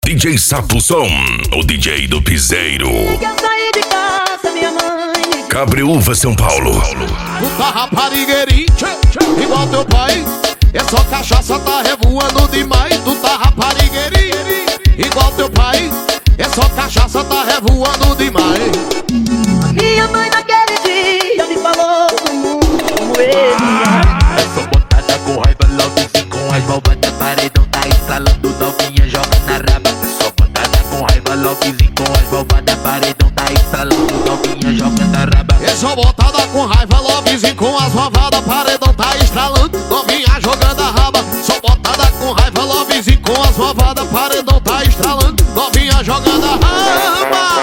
DJ Sapo Som, o DJ do piseiro. Eu saí de casa, minha mãe. Cabreúva, São Paulo. Tu tá raparigueirinho, igual teu pai. É só cachaça, tá revoando demais. Tu tá raparigueirinho, igual teu pai. É só cachaça, tá revoando demais. Minha mãe naquele dia me falou do mundo como ele. É só botada com raiva, logo assim com as malvadas. Paredão tá estralando, novinha joga na raba. É só botada com raiva, logo assim com as malvadas. Paredão tá estralando, novinha joga na raba. É só botada com raiva, lobbyzinho com as malvadas. Paredão tá estralando, novinha jogando a raba. Só botada com raiva, lobbyzinho com as malvadas. Paredão tá estralando, novinha jogando a raba.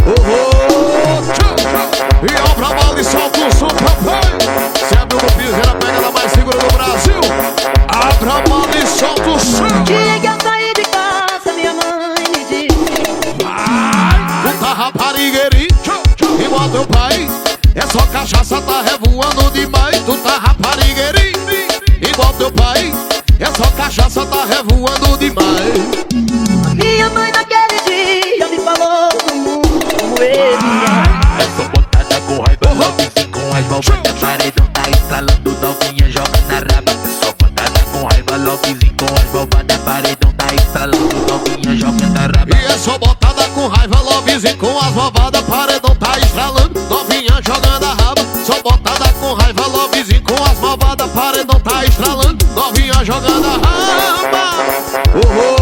E ó pra mal e solta o som, papai. Se abriu no piseiro, a pegada mais segura do Brasil. Abra a mão e solta o som. Dia que eu saí de casa, minha mãe me disse: Tu tá raparigueirinho, igual teu pai. É só cachaça, tá revoando demais. Tu tá raparigueirinho, igual teu pai. É só cachaça, tá revoando demais. minha mãe naquele dia me falou do mundo como ele. É só botada com raiva, logo assim com as malvadas. Paredão tá estralando, novinha joga na raba. É só botada com raiva, logo assim com as malvadas. Paredão tá estralando, novinha joga na raba. E é só botada com raiva, lobbyzinho com as malvadas. Paredão tá estralando, novinha jogando a raba. Só botada com raiva, lobbyzinho com as malvadas. Paredão tá estralando, novinha jogando a raba.